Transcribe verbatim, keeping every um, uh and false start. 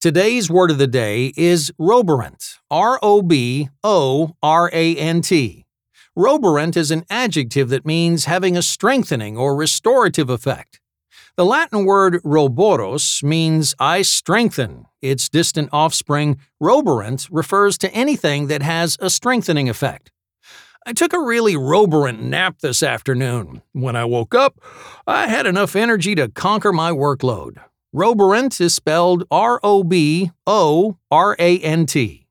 Today's word of the day is roborant, R O B O R A N T. Roborant is an adjective that means having a strengthening or restorative effect. The Latin word roboros means I strengthen. Its distant offspring, roborant, refers to anything that has a strengthening effect. I took a really roborant nap this afternoon. When I woke up, I had enough energy to conquer my workload. Roborant is spelled R O B O R A N T.